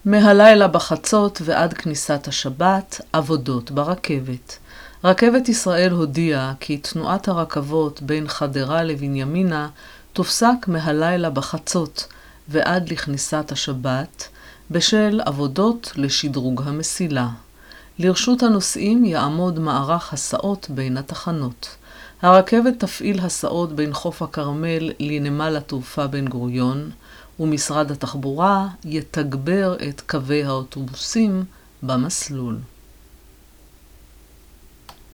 מהלילה בחצות ועד כניסת השבת, עבודות ברכבת. רכבת ישראל הודיעה כי תנועת הרכבות בין חדרה לבנימינה תופסק מהלילה בחצות ועד לכניסת השבת בשל עבודות לשדרוג המסילה. לרשות הנוסעים יעמוד מערך הסעות בין התחנות. הרכבת תפעיל הסעות בין חוף הכרמל לנמל התעופה בן גוריון, ומשרד התחבורה יתגבר את קווי האוטובוסים במסלול.